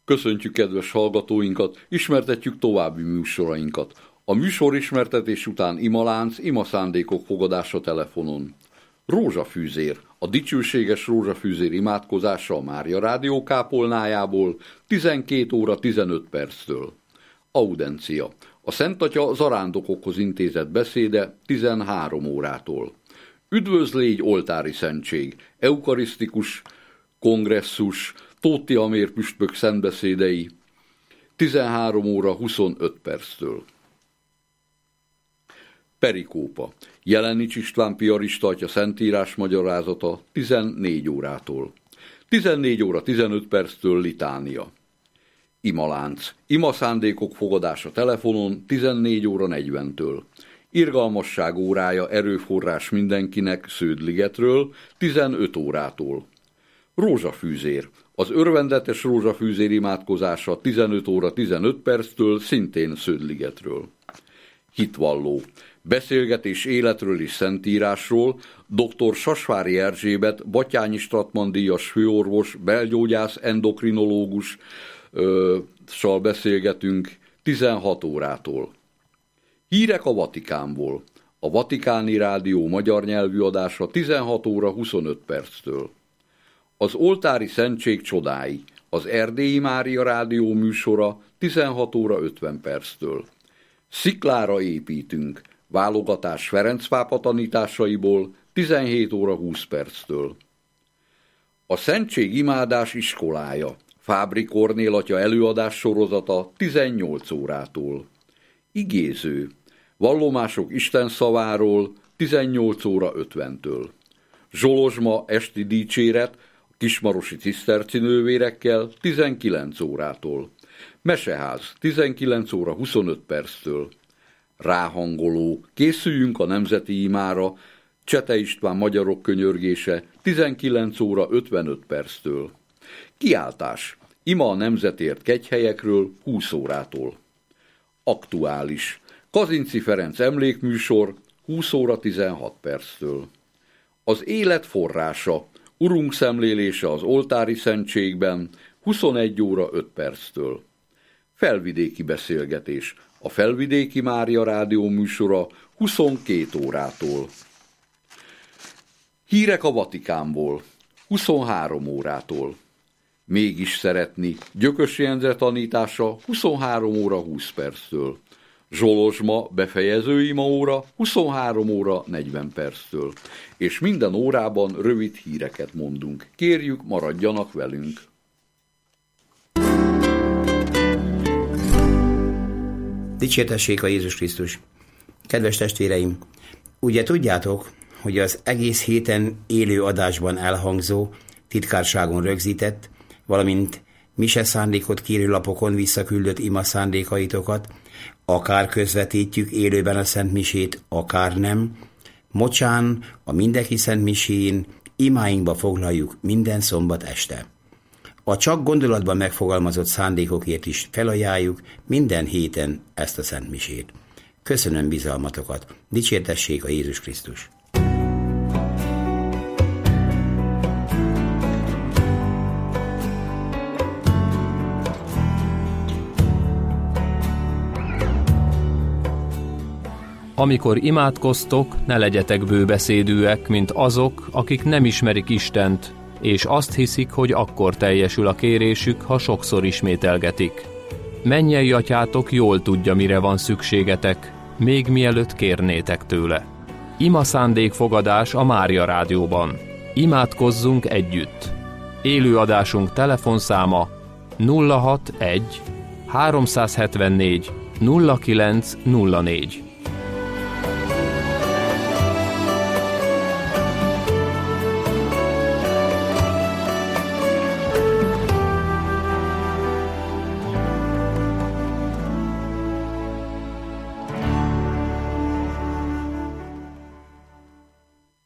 Köszöntjük kedves hallgatóinkat, ismertetjük további műsorainkat. A műsorismertetés után imalánc, imaszándékok fogadása telefonon. Rózsafűzér, a dicsőséges rózsafűzér imádkozása a Mária Rádió kápolnájából 12 óra 15 perctől. Audencia, a Szent Atya zarándokokhoz intézett beszéde 13 órától. Üdvözlégy oltári szentség, eukarisztikus kongresszus, Tóth Tihamér püspök szentbeszédei 13 óra 25 perctől. Perikópa, Jelenics István piarista atya szentírás magyarázata 14 órától. 14 óra 15 perctől litánia. Imalánc, imaszándékok fogadása telefonon 14 óra 40-től. Irgalmasság órája erőforrás mindenkinek Sződligetről 15 órától. Rózsafűzér, az örvendetes rózsafűzér imádkozása 15 óra 15 perctől szintén Sződligetről. Hitvalló, beszélgetés életről és szentírásról, dr. Sasvári Erzsébet, Batthyány Stratmann díjas főorvos, belgyógyász, endokrinológussal beszélgetünk 16 órától. Hírek a Vatikánból, a Vatikáni Rádió magyar nyelvű adása 16 óra 25 perctől. Az oltári szentség csodái, az Erdélyi Mária Rádió műsora 16 óra 50 perctől. Sziklára építünk, válogatás Ferenc pápa tanításaiból 17 óra 20 perctől. A Szentség imádás iskolája, Fábri Kornél atya előadás sorozata 18 órától. Igéző, vallomások Isten szaváról 18 óra 50-től. Zsolozsma esti dicséret, kismarosi cisztercinővérekkel 19 órától. Meseház 19 óra 25 perctől. Ráhangoló, készüljünk a nemzeti imára, Csete István magyarok könyörgése 19 óra 55 perctől. Kiáltás, ima a nemzetért kegyhelyekről 20 órától. Aktuális, Kazinczy Ferenc emlékműsor 20 óra 16 perctől. Az élet forrása, Urunk szemlélése az oltári szentségben 21 óra 5 perctől. Felvidéki beszélgetés, a Felvidéki Mária Rádió műsora 22 órától. Hírek a Vatikánból 23 órától. Mégis szeretni, Gyökösi Endre tanítása 23 óra 20 perctől. Zsolozsma befejező imaóra 23 óra 40 perctől. És minden órában rövid híreket mondunk. Kérjük, maradjanak velünk! Dicsértessék a Jézus Krisztus! Kedves testvéreim, ugye tudjátok, hogy az egész héten élő adásban elhangzó, titkárságon rögzített, valamint mise szándékot kérő lapokon visszaküldött ima szándékaitokat, akár közvetítjük élőben a Szent Misét, akár nem, mocsán a mindenki Szent Miséjén imáinkba foglaljuk minden szombat este. A csak gondolatban megfogalmazott szándékokért is felajánljuk minden héten ezt a Szent Misét. Köszönöm bizalmatokat, dicsértessék a Jézus Krisztus! Amikor imádkoztok, ne legyetek bőbeszédűek, mint azok, akik nem ismerik Istent, és azt hiszik, hogy akkor teljesül a kérésük, ha sokszor ismételgetik. Mennyei atyátok jól tudja, mire van szükségetek, még mielőtt kérnétek tőle. Ima szándékfogadás a Mária Rádióban. Imádkozzunk együtt. Élőadásunk telefonszáma 061 374 0904.